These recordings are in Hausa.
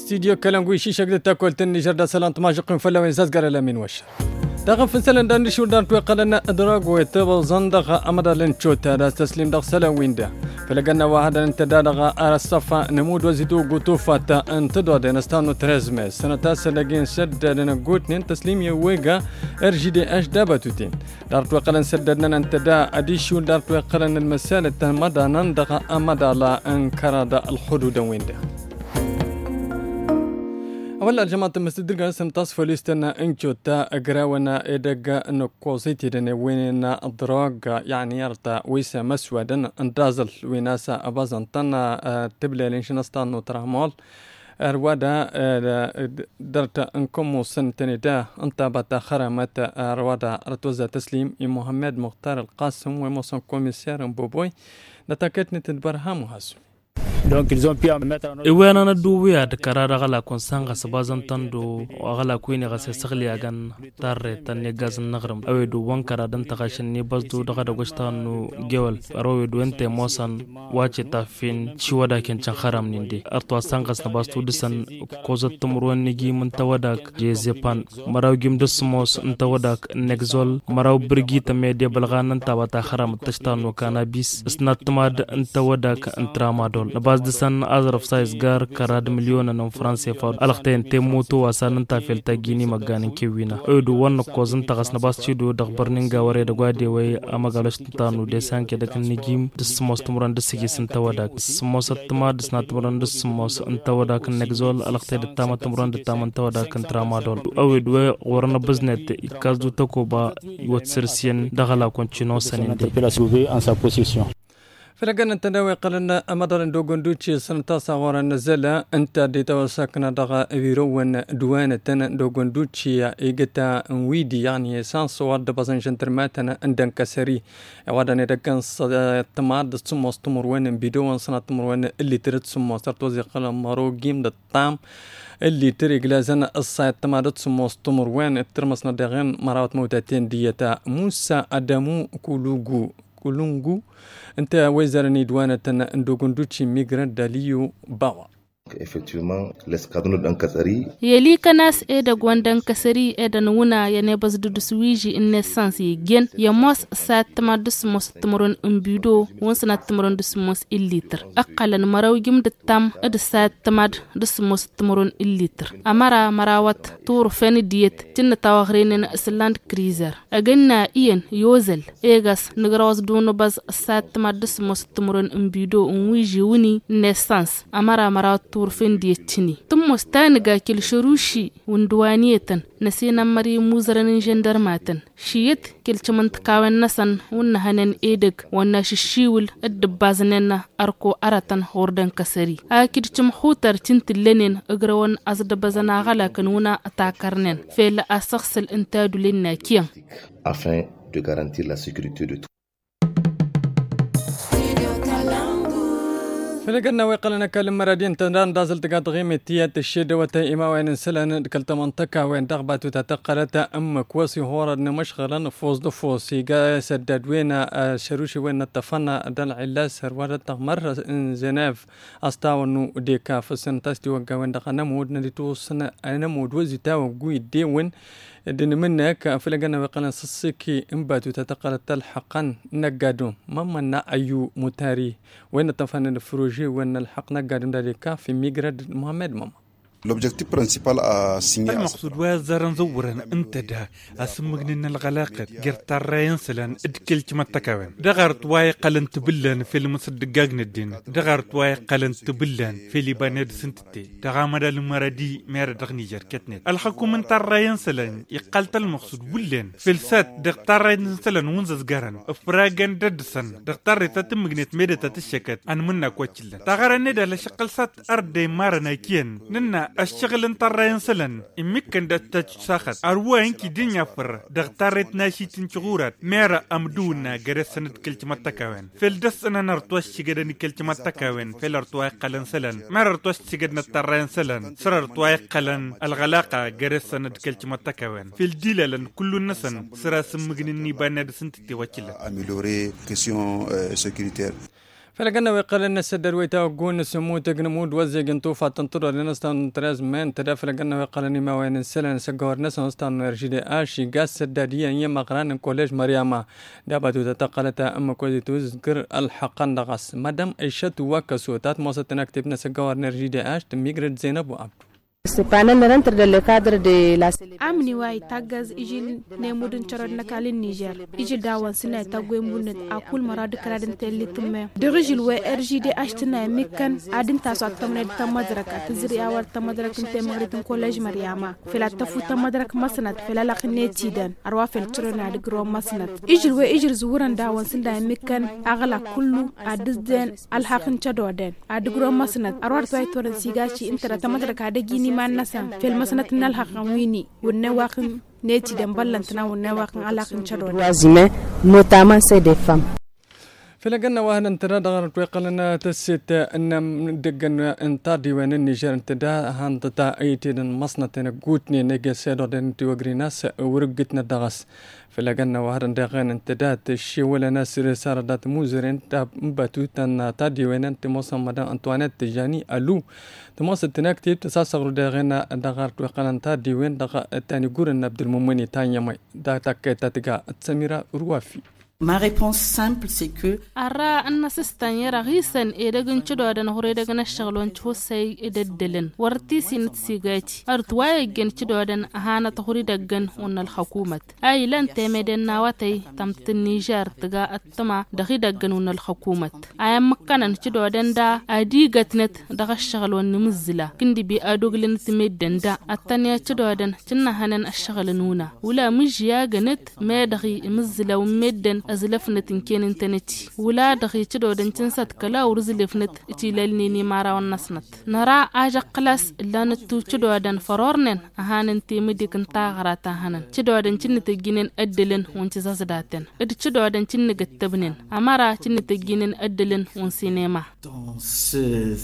استديو كلاموي شي شقد تاكل تني جرد سلانت ماجقين فلا وين زاز قال من وش داغ فنسلن دان شو دان توقلنا ادراغ ويتبل زندغ امدا لنشوت هذا تسليم داغ سلا وين ده فلقنا واحد انت داغ ارصفا نمود وزيدو غوتوفا انت دو دنستانو تريزمس سنه تاسلقين سد لنا غوتنين تسليم يويغا ارجي دي اش دابتوتين دار توقلن سددنا انت دا ادي شو دار توقلن المساله تمدا نندغ امدا لا انكر الحدود وين ده أولا جماعة المستدرقة سنتصف ليستنا إنشو تا أقراونا إدقا إنو كوزيتي دني ويننا الدراغ يعني يرتا ويسا مسودا اندازل ويناسا أبازن تانا تبلي لنشنستانو ترامول أروادا درتا انكمو سنتني دا انتا باتا خرمت أروادا رتوزا تسليم محمد مختار القاسم وموسن كوميسير بوبوي نتاكتني تدبرهامو هاسو donc ils ont pu mettre en iwana na duwe ad karara gala konsanga sabazan tando gala kuini gase sagli agan tarre tan ne gaz nagram awe du wankara dan takashin ni basdu daga da gostanu gewal arawe du ente mosan wace ta fin ciwada ken can haram ninde arto sangas na bastu disan kozat tumruan ni gi mun tawadak je zepan maraw gim dusmos ntawadak nexol maraw birgi ta mede balganan tabata haram tashtanu cannabis snatmad ntawadak ntramadol bas de san azraf size gar karad miliona non france fa alxten te moto wasanan ta felta gini maganin kiwina odu wonna kozun tagas na bas cido dag barninga ware da gwade way amagalash tanu de sanke da kan nigim de smos tumuran de sigi sin tawada smos atma de snat tumuran de smos antawada kan nexol alxte de tama tumuran de tama tawada kan tramadol odu warna biznet ikazdu takoba yotsirsien dagala konchino saninde en sa possession. فلقنا التناوي قلنا أمدر دوغندوتشي سنتاسا ورا نزلا أنت دي توساكنا دغا فيرون دوانة دوغندوتشي إيجتا ويدي يعني سانس وارد بازن جنترماتنا أندن كسري واداني دكان تماد سموس تمروان بيدوان سنة تمروان اللي ترد سموس ترتوزي قلم مارو جيم دطام اللي تري جلازنا الصايد تمادت سموس تمروان الترمسنا دغين مراوت موتاتين ديتا موسى أدامو كولونغو انت وزارني دوانة ندوغندوتشي ميغران داليو باوا effectivement l'escadron d'Ankasari yeli kanas e da gwandan kasari e da nuna ya ne bas du suiji in naissance gen ya mos satma dus mos tmoron umbido wonsna tmoron dus mos illiter aqalan maraw gim de tam ed satma dus mos tmoron illiter amara marawat tur fen diet tin tawagrin island cruiser aganna ien yozel egas nigros duno bas satma dus mos tmoron umbido unwiji wuni naissance amara marawat turfin dietini tum mostani ga kil shurushi wundwaniyetan nasina mari muzaranin gendarmatan shiyet kil chamant kawen nasan wunna hanen edeg wanna shishiwul adbazanena arko aratan hordan kasari akid chum hutar tintilenin agrawan azda bazana gala kanuna atakarnen fel asaxsel intadu linnakiyan afin de garantir la sécurité de فلقنا ويقلنا كلم مرادين تنران دازل تقاد غيمة تيات الشدة وتايما وين نسلن كلتا منطقة وين دغبات وتتقلت أم كواسي هورا نمشغلا فوز دفوز يقا سدد وين شروشي وين نتفنى دل علاس هروارة تغمر زناف أستاونو ديكا فسن تاستي وقا وين دغا نمود نديتو سنة نمود وزيتا وقوي دي وين دين منك فلقنا وقلنا سسكي انباتو تتقلت الحقا نقادو مما أيو متاري وين تفنى الفروجي وين الحق نقادو داليكا في ميغراد محمد ماما L'objectif principal à signer المقصود وازر نزورن انت ده اسمغنن الغلاقة قرطارين سلان ادكلت متكاوين دغرت واي قلن تبلن في المصدقاقن الدين دغرت واي قلن تبلن في لبانيد سنتتي دغامد المردي مير دغني جركتنت الحكومة تارين سلان يقلت المقصود ولن في السات دغتارين سلان ونزز قرن افراغن ددسن دغتاري تتمغنت ميدة تشكت ان منا كوچلن دغرن ده لشقل سات اردي مارنا كين ننا الشغل انطرين سلن امكن دتج ساخت اروين كي دنيا فر دغتارت ناشي تنشغورات ميرا امدونا غرسنت كلت متكاوين فالدس انا نرتوش شغدني كلت متكاوين فالرتواي قلن سلن ميرا رتوش شغدنا الطرين سلن سر رتواي قلن الغلاقه غرسنت كلت متكاوين في الديلن كل النسن سرا سمغنني باناد سنتي وكيل améliorer question sécuritaire. فلقنا ويقال أن السدر ويتوقون سمو تقنمود وزيق انطوفة تنطر لنستان تراز من تدافع لقنا ويقال أني ما وين السلن سقور نسان نستان نرجي آشي قاس سدادية يما قران كوليج مرياما دابتو تتقلتا أما كوزي تذكر الحقان دغس مدام ايشت وكسو تات موسط نكتب نسقور نرجي آش تميقرد زينب وعبد amni way tagaz ijil ne mudun charod nakalin Niger ijil dawan sina tagwe munet akul marad kradin telitume de rijil we RGD ashtina mikan adin taso tamne tamadrak atzri awar tamadrak te magritin college Mariama fila tafu tamadrak masnat fila laqne tidan arwa fil trona de gro masnat ijil we ijil zuhuran dawan sinda mikan agala kullu adizden alhaqin chadoden adgro masnat arwa toy toran sigachi intara tamadrak adagini man nasa fil masnat nal haqawini wonne waqin neti dem ballantana wonne waqin alaqin chado troisième notamment c'est des femmes فلقنا وهنا انترا دغرت ويقلنا تسيت ان دقن انتادي وين النيجر انتدا هانتا ايتين مصنتنا قوتني نيجا سيدو دين توغريناس ورقتنا دغس فلقنا وهنا دغن انتدا تشي ولا ناس رسالة دات موزرين تابتو تن تادي وين انت موسم مدان انطوانيت تجاني الو تموسط تناكتيب تساسغرو دغنا دغرت ويقلنا تادي وين دغ تاني قورن عبد المؤمن تانيا مي دا تاكيتا تقا تسميرا روافي. Ma réponse simple, c'est que ara anna sistan yara hisan edagun chido dan hore daga na shaglon chusay ededdelen warti sinit sigati artwaye gen chido dan ahana ta hore dagan onal hukumat ay lan temeden nawatay tamtin Niger taga attama dagi dagan onal hukumat ayam makkanan chido dan da adigatnet daga shaglon nimzila kindi bi adoglin timeden da attanya chido dan cinna hanan ashghalununa wala mijiya ganet me dagi imzila umeden azlafnet inken internet wala daghi chido dan tinsat kala urzlefnet itilelni ni mara wan nasnat nara aja class lanatu chido dan farornen ahanen timidik nta garata hanan chido dan cinnite ginen addelen wonci zasdaten ed chido dan cinne gattabnen amara cinnite ginen addelen won cinema ce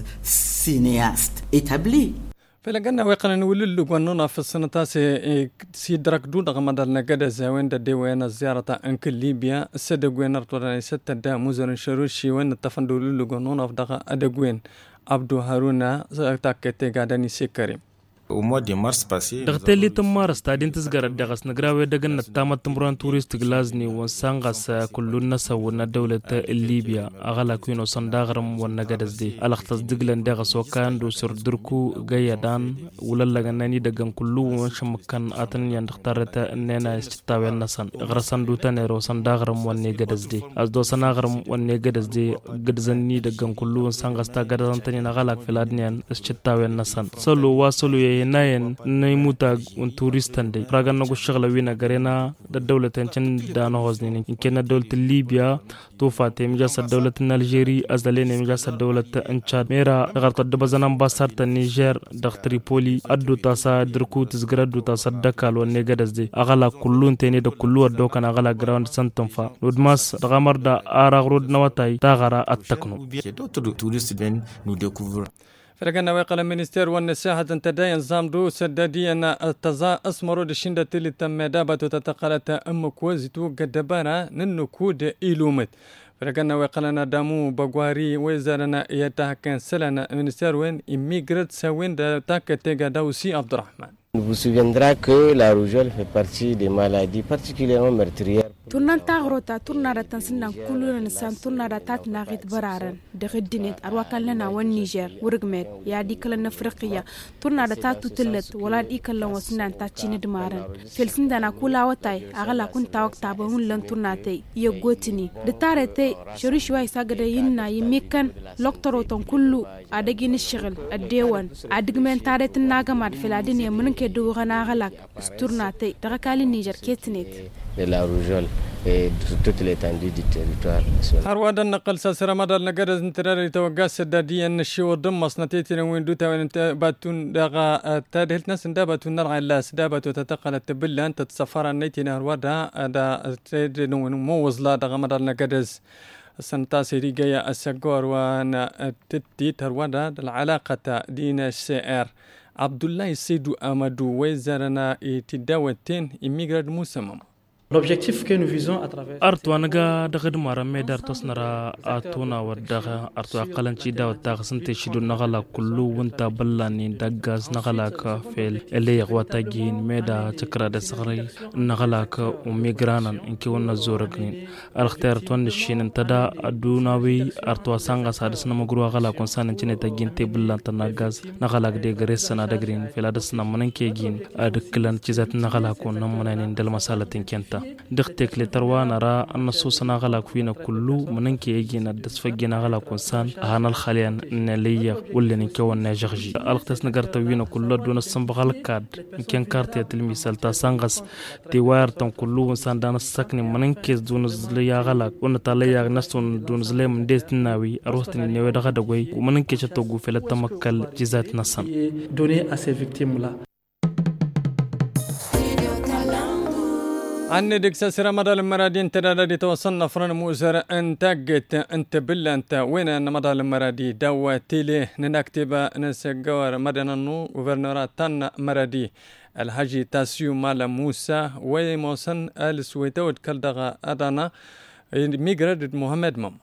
cinéaste établi فلقنا ويقنا وللو قنونا في السنة تاسي سيدرك دون غمدال نقدا زاوين دا دي وين الزيارة انكل ليبيا سدق وين رطولاني ستة دا موزر شروشي وين التفندو للو قنونا في دغا ادق وين عبدو هارونا تاكتي قاداني سيكريم Au mois de mars passé, دغتلي تمارس تادين تزغر دغس نغراوي دغن تامه تمران توريست غلازني وسانغاس كلنا سونا دولة ليبيا اغلا كوينو صنداغرم ونغدز دي الاختص دغلن دغس وكان دو سر دركو غيادان وللغناني دغن كلو وشمكن اتن يندختارت اننا استاوي نسان غرسان دو تنيرو صنداغرم ونغدز دي از دو سناغرم ونغدز دي غدزني دغن كلو سانغاس تا غدزان تني نغلاك فلادنيان استاوي نسان سولو واسولو nayen nay muta un touristan de pragan no shagla wina garena da dawlatan cin da no hozni in kenna dawlat Libya to fatem jasa dawlat Algeria azalene jasa dawlat Chad mera garta da bazan ambassade ta Niger da Tripoli addu ta sa dirku tizgradu ta sadakal wa negadas de agala kullun tene da kullu do kana agala ground santam fa rodmas da gamar da aragrod nawatay ta gara attakno d'autres touristes viennent nous découvrir. فرقنا ويقال المنستير والنساحة تدين زامدو سدادي أن التزا أسمرو دشيندا تلي تم دابة تتقالت أم كوزيتو قدبانا ننو كود إيلومت فرقنا ويقالنا دامو بغواري ويزارنا يتاكن سلنا منستير وين إميغرات سوين دا تاك تيغا داوسي عبد الرحمن. Vous souviendra que la rougeole fait partie des maladies particulièrement meurtrières. Tournan tagrota tournara tansinan kulun san tournara tat nagit bararan de gedinet arwakalna wan Niger wurgmet ya dikala Afriqiya tournara tatu tillet wala dikala wasnan ta chinid maran felsinda na kula watay agala kun tawakta ba hun lan tournate ye gotini de tarete shurishwa isagade yinna yimikan loktoro ton kullu adagini shigil adewan adigmen taret nagamad feladine mun ke do gana galak tournate daga kali Niger ketnet de la rougeole et de toute l'étendue du territoire. هروادا نقل ساسر مدار نقرز انتراري توقع سداديا الشيو ضم مصنتيتنا وين دوتا وين باتون دغا تادهلت ناس انداباتون نرعى اللاس داباتو تتقل التبلا انت تصفر النيتنا هروادا دا تيدن وين موزلا دغا مدار نقرز سنتا سيريجايا السقور وانا تتي هروادا العلاقة دين السائر عبد الله السيدو امادو ويزارنا تداوتين اميغراد موسمم L'objectif que nous visons à travers artu anaga dagad marame dar tosnara atuna wadaga artu aqalanchi da wadaga sante shidu nagala kullu wanta ballani daggas nagala ka fel ele yaqwata gin meda chakra da sagri nagala ka umigranan inki wonna zoragin arkhtar ton shin tada adunawi artu sanga sadisna magru gala konsan chine tagin te ballanta nagas nagala de gresana dagrin feladasna mananke gin adklan chizat nagala ko nammanin dal masalatin kenta دختك لتروى نرى أن الصوصنا غلا كوينا كلو مننك يجينا دسفجنا غلا كونسان هانا الخاليان نليا ولا نكون ناجغجي ألقتس نقرت وينا كلو دون الصنبغ الكاد إن كان كارتي تلميسال تاسانغس تيوار تن كلو إنسان دان السكن مننك دون زليا غلا ونطاليا نستون دون زليا من ديت الناوي أروستني نيوي دغدغوي ومننك شتوغو في التمكل جزات نصن donner à ces victimes là. عن ديك ساسرة مدى المرادي انت دادي توصلنا فرن موزر انتاجت انت بلا انت وين ان مدى المرادي دوا تيلي ننكتب نسجور مدنانو غوفرنورات تان مرادي الحاجي تاسيو مال موسى ويموسن السويتو كالدغا ادانا ميغراد محمد مام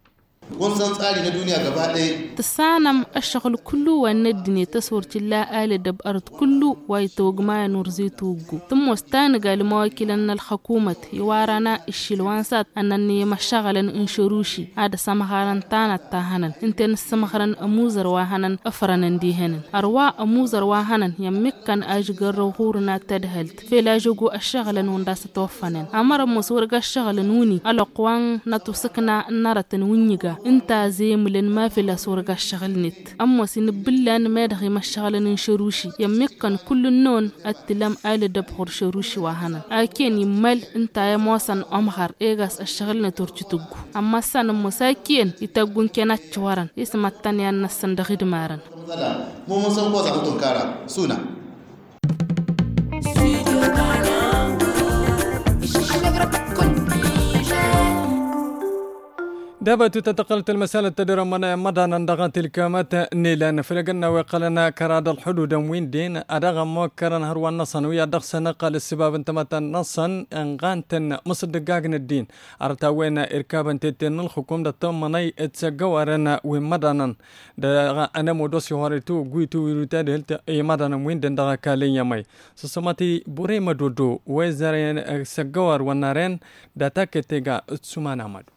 تسانم الشغل كله والندني تصور تلا آل دب أرض كله ويتوج ما نرزي توجو ثم استان قال مواكل أن الحكومة يوارنا الشلوانسات أنني مشغلا انشروشي هذا سمخرا تانا تاهنا انت نسمخرا أموزر واهنا أفرنا ديهنا أرواء أموزر واهنا يمكن أجر وغورنا تدهلت في لاجوجو الشغل ونداس توفنا أمر مسورق الشغل نوني الأقوان نتوسكنا نارة ونيجا انت زي ملن ما في لسورق الشغل نت اما سنبلان ما دغي ما الشغل نشروشي يمكن كل النون التلام آل دبخور شروشي واهنا اكين يمال انت يا موسن امخر ايغاس الشغل نتورجتوغو اما سان مساكين يتاغون كانت جوارن اسم التاني النسن دغي دمارن مو مسن كوزا وتنكارا سونا دابت تتقلت المسألة تدير من مدانا دغت الكامات نيلان فلقنا وقالنا كراد الحدود وين دين أدغ موكرا هروا النصن ويا دغسنا قال السباب انتمت النصن انغانتن مصدقاقن الدين أرتاوين إركابا تتن الحكومة دتم مني اتسقوارنا ومدانا أنا مودوسي هاريتو قويتو ويروتاد هلت اي مدانا وين دين دغا كالين يمي سسماتي بوري مدودو ويزارين سقوار ونارين داتاك تيغا اتسومان مدو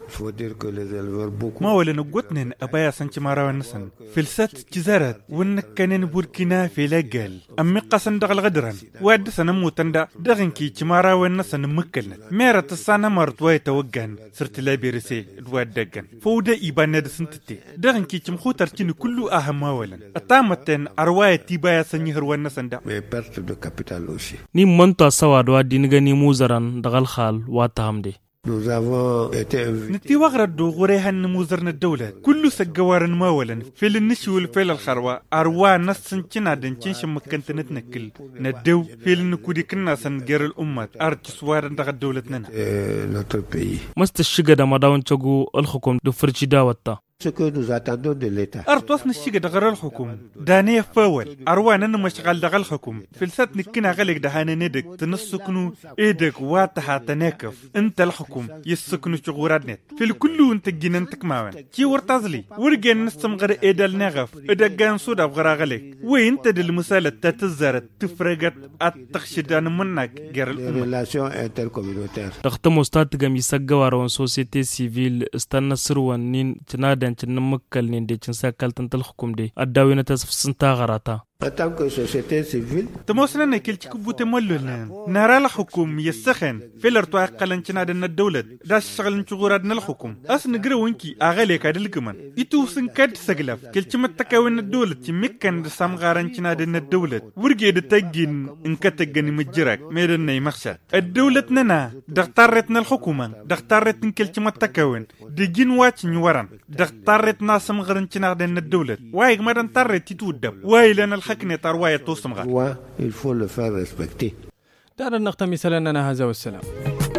ما ولا نقطن أبايا سنتمارا ونسن فلسات جزارات ونكنن بوركينا في لقال أمي قسن دغل غدران واد سنموتن دا دغنكي تمارا ونسن مكلن ميرا تسانا مرت واي توقان سرت لا بيرسي دواد دغن فودا إيبان سنتتي دغنكي تمخوتر كين كلو أهم اولا أتامتن أرواي تيبايا سنيهر ونسن دا ني منطا سوا دواد دينغني موزران دغل خال واتهم دي نتي وغرد دوغوريها نموزرنا الدولة كل سجوارن ماولا في النشي والفيل الخروة أروا نسن كنا دنشنش مكنت نتنكل ندو في النكودي كنا سنجر الأمة أرجس وارن دغ دولتنا مستشجع دا مداون تشغو الحكم دو فرشي داوتا Ce que nous attendons de l'État. أرتوسنا الشيء دغر الحكومة دانية فاول أروانا نمشغل دغ الحكومة في السات نكنا غلق دهانا ندك تنسكنو إيدك واتها تناكف أنت الحكومة يسكنو شغورات نت في الكل أنت جننتك معاون كي ورتازلي ورجع نستمغر إيدال نغف إذا كان صودا بغرا غلق وين تد المسالة تتزرت تفرقت أتخشدان منك غير الأمة. تختم أستاذ جمي سجوارون سوسيتي سيفيل استنصروان نين تنادن تنمكل نين دي تنساكل تنتل حكم دي الداوينة تسفسنتا غراتا En tant que société civile, تموسنا نكيل تكبو تمولنا نرى الحكوم يسخن في الارتواء قلنشنا دنا الدولة داش شغل نشغوراتنا الحكوم أصل نقرأ وينكي أغالي كادل كمان يتو سنكاد سقلف كل تمت تكاون الدولة تمكن رسام غارنشنا دنا الدولة ورجع دتجين انكتجني مجرك ميدنا يمخشى الدولة ننا دختارتنا الحكومة دختارتنا كل تمت تكاون دجين واتش نوران دختارتنا سام غارنشنا دنا الدولة واي ما دنتارت تتودب واي لنا il faut le faire respecter. دعنا نختم مثلا هذا والسلام.